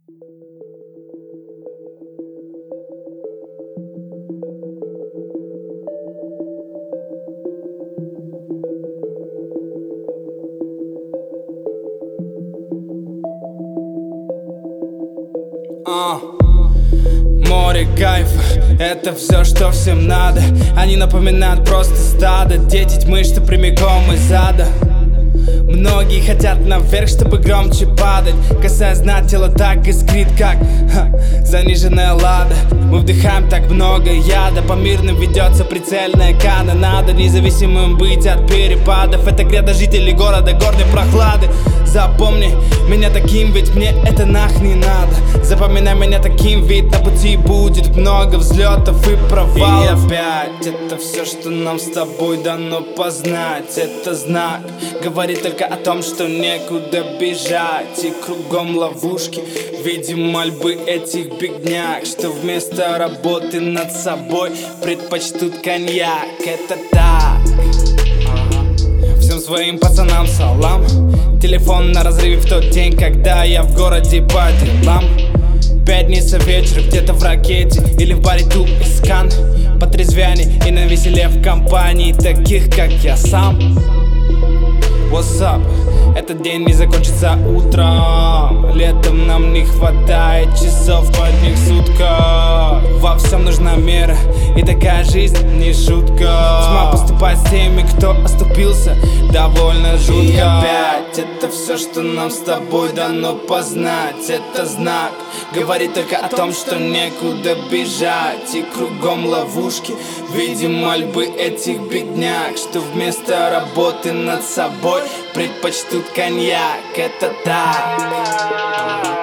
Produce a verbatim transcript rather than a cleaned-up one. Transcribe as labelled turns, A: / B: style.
A: А. Море кайфа, это все, что всем надо. Они напоминают просто стадо, дети тьмы, что прямиком из ада. Многие хотят наверх, чтобы громче падать. Касаясь дна, тело так искрит, как ха, заниженная лада. Мы вдыхаем так много яда, по мирным ведется прицельная канонада. Независимым быть от перепадов, это гряда жителей города горной прохлады. Запомни меня таким, ведь мне это нах не надо. Запоминай меня таким, ведь на пути будет много взлетов и провалов. И опять это все, что нам с тобой дано познать. Это знак, говорит только о том, что некуда бежать. И кругом ловушки, видим мольбы этих бедняк, что вместо работы над собой предпочтут коньяк. Это так. Всем своим пацанам салам. Телефон на разрыве в тот день, когда я в городе по делам. Пятница вечер, где-то в ракете или в баре ту искан. Потрезвяне и на веселе в компании таких, как я сам. What's up? Этот день не закончится утром. Летом нам не хватает часов в одних сутках. Во всем нужна мера, и такая жизнь не шутка. Тьма поступает с теми, кто оступился, довольно жутко. И опять это все, что нам с тобой дано познать. Это знак, говорит только о том, что некуда бежать. И кругом ловушки, видим мольбы этих бедняк, что вместо работы над собой предпочтут коньяк. Это так.